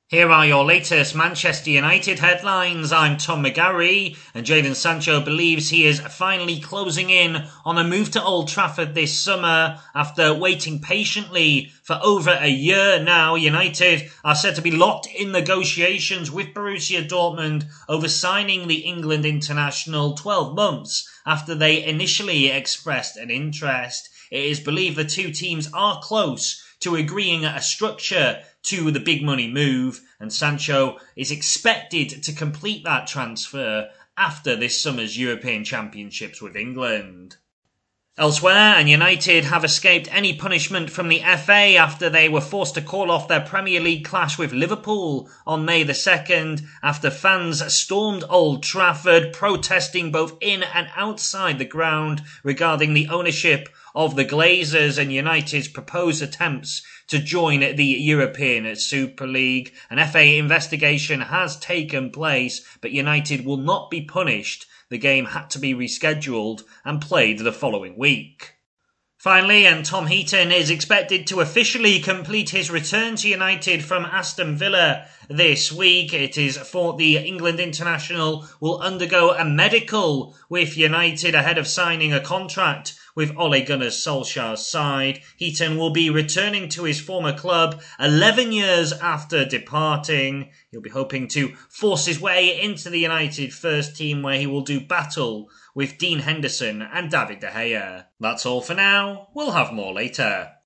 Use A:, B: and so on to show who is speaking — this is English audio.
A: Here are your latest Manchester United headlines. I'm Tom McGarry, and Jadon Sancho believes he is finally closing in on a move to Old Trafford this summer after waiting patiently for over a year now. United are said to be locked in negotiations with Borussia Dortmund over signing the England international 12 months after they initially expressed an interest. It is believed the two teams are close to agreeing a structure to the big money move, and Sancho is expected to complete that transfer after this summer's European Championships with England. Elsewhere, and United have escaped any punishment from the FA after they were forced to call off their Premier League clash with Liverpool on May the 2nd after fans stormed Old Trafford protesting both in and outside the ground regarding the ownership of the Glazers and United's proposed attempts to join the European Super League. An FA investigation has taken place, but United will not be punished. The game had to be rescheduled and played the following week. Finally, and Tom Heaton is expected to officially complete his return to United from Aston Villa this week. It is thought the England international will undergo a medical with United ahead of signing a contract with Ole Gunnar Solskjaer's side. Heaton will be returning to his former club 11 years after departing. He'll be hoping to force his way into the United first team, where he will do battle with Dean Henderson and David De Gea. That's all for now. We'll have more later.